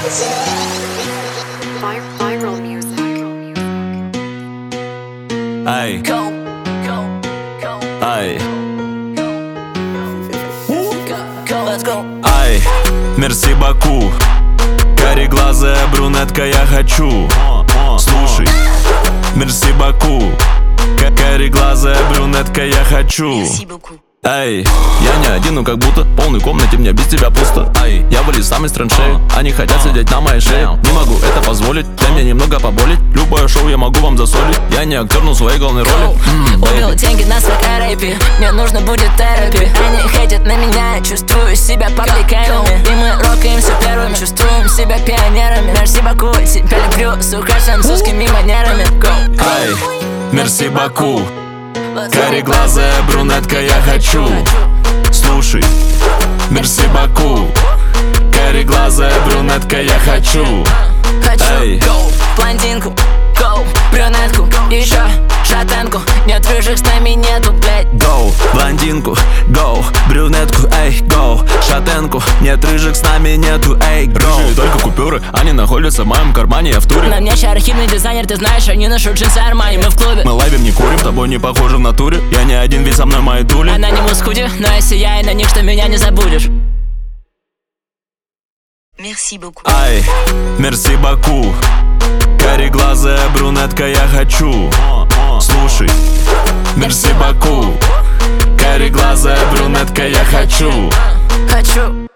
Viral music. Ай, ай, ай, мерси Баку. Кареглазая брюнетка, я хочу. Слушай, мерси Баку. Кареглазая брюнетка, я хочу. Эй, я не один, но как будто в полной комнате мне без тебя пусто. Ай, я вылез сам из траншеи, они хотят сидеть на моей шее. Не могу это позволить, дай мне немного поболеть. Любое шоу я могу вам засолить, я не актер, но своей главной роли. Убил деньги на свой рэпе, мне нужно будет терапия. Они хейтят на меня, я чувствую себя пабликами. И мы рокаем все первыми, чувствуем себя пионерами. Мерси Баку, тебя люблю, сука, французскими манерами. Ай, мерси Баку. Кареглазая брюнетка, я хочу. Слушай, мерси Баку. Кареглазая брюнетка, я хочу. Хочу блондинку, брюнетку, еще шатенку. Нет рыжих, с нами нету, блядь. Гоу, блондинку, гоу, брюнетку, эй, гоу, шатенку. Нет рыжих, с нами нету, эй, гоу. Только купюры, они находятся в моем кармане, я в туре. На мне архивный дизайнер, ты знаешь, я не ношу джинсы Армани, мы в клубе. Мы лайвим, не курим, тобой не похожи в натуре. Я не один, ведь со мной мои тули. Она не мускуди, но я сияю на них, что меня не забудешь. Merci beaucoup. Ай, мерси Баку. Кареглазая брюнетка, я хочу. Слушай, мерси Баку. Кареглазая брюнетка, я хочу. Хочу